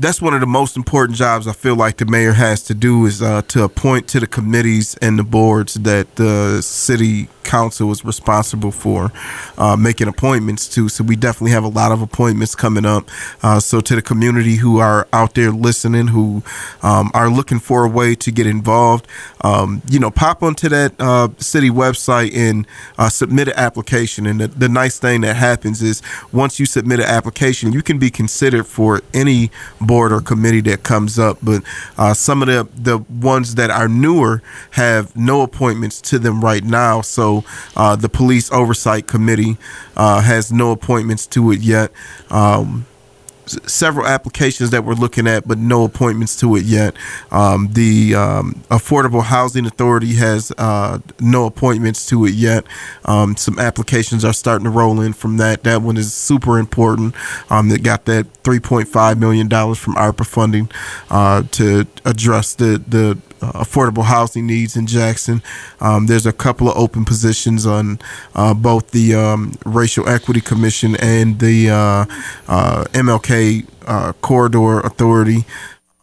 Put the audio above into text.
that's one of the most important jobs I feel like the mayor has to do is to appoint to the committees and the boards that the city council is responsible for making appointments to. So we definitely have a lot of appointments coming up. So to the community who are out there listening, who are looking for a way to get involved, pop onto that city website and submit an application. And the nice thing that happens is once you submit an application, you can be considered for any board or committee that comes up. But some of the ones that are newer have no appointments to them right now. So the Police Oversight Committee has no appointments to it yet. Several applications that we're looking at, but no appointments to it yet. The Affordable Housing Authority has no appointments to it yet. Some applications are starting to roll in from that. That one is super important. They got that $3.5 million from ARPA funding to address the affordable housing needs in Jackson. There's a couple of open positions on both the Racial Equity Commission and the MLK Corridor Authority.